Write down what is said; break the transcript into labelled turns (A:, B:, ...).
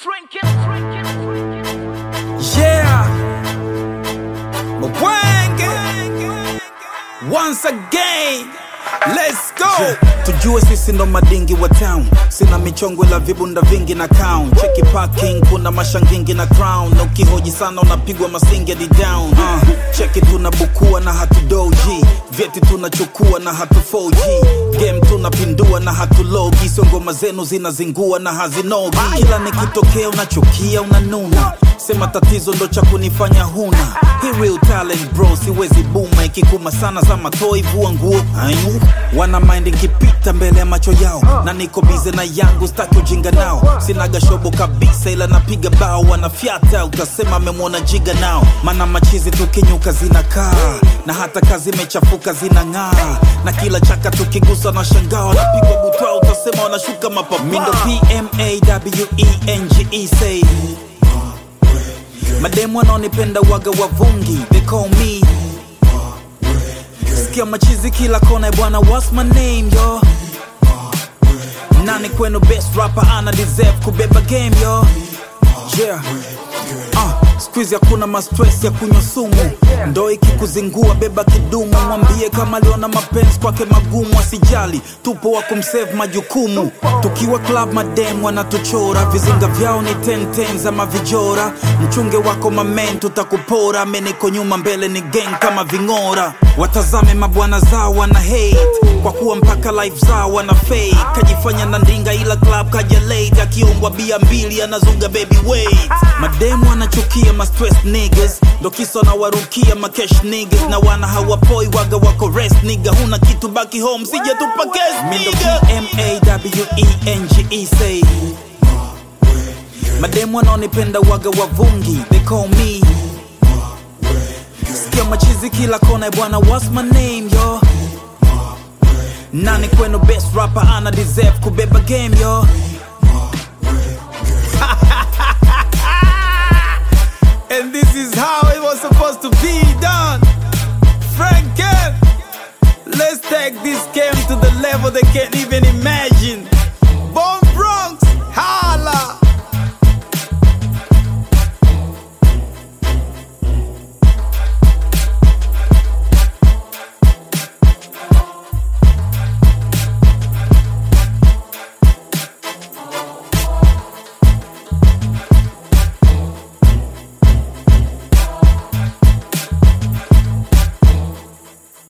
A: Yeah, Mwenge. Once again, let's go. Tujue sisi ndo madingi wa town. Sina michongo la vibunda vingi na crown. Cheki parking, kuna mashangingi na crown. Na ukihoji sana unapigwa masingi hadi down. Cheki tunabukua na hatudoji. Vyeti tunachukua na hatu 4G. Game tunapindua na hatulogi. Ngoma zenu zinazingua na hazinogi. Kila nikitokea unachukia unanuna. Sema tatizo ndo cha kunifanya huna. He real talent bro, siwezi buma. Ikikuma sana za matoi vua nguo. Wana mind nikipita mbele ya macho yao. Na niko bize na yangu staki ujinga nao. Sinaga shobo kabisa ila napiga bao. Wanafyata utasema memwona jiga nao. Mana machizi tukinyuka zinakaa. Na hata kazi mechafuka zinang'aa. Na kila chaka tukigusa na shangao. Napigwa butwa utasema wanashuka mapapa. Mindo PMAWENGE say mademu wanaonipenda waga wavungi. They call me sikia machizi kila kona bwana. What's my name yo? Nani kwenu best rapper ana deserve kubeba game yo? Yeah. Squeeze hakuna ma stress ya kunywa sumu. Ndo ikikuzingua beba kidumu. Mwambie kama aliona mapenzi kwake magumu. Asijali, tupo wa kumsave majukumu. Tukiwa club madem wanatuchora. Vizinga vyao ni 10 za mavijora. Mchunge wako mamen tutakupora. Meniko nyuma mbele ni gang kama vingora. Watazame mabwana zao wana hate. Kwa kuwa mpaka life zao wana fake. Kajifanya na ndinga ila club kaja late. Akiumbwa bia mbili anazunga baby wait. Mademu wanachukia ma stress niggas. Ndo kiso na warukia ma cash niggas. Na wana hawapoi waga wako rest nigga. Huna kitu baki home sija tupa case nigga. MAWENGE say mademu wanaonipenda waga wavungi. They call me sikia machizi kila kona bwana. What's my name yo? Nani kwenu best rapper ana deserve kubeba game yo? And this is how it was supposed to be done. Franken, let's take this game to the level they can't even imagine.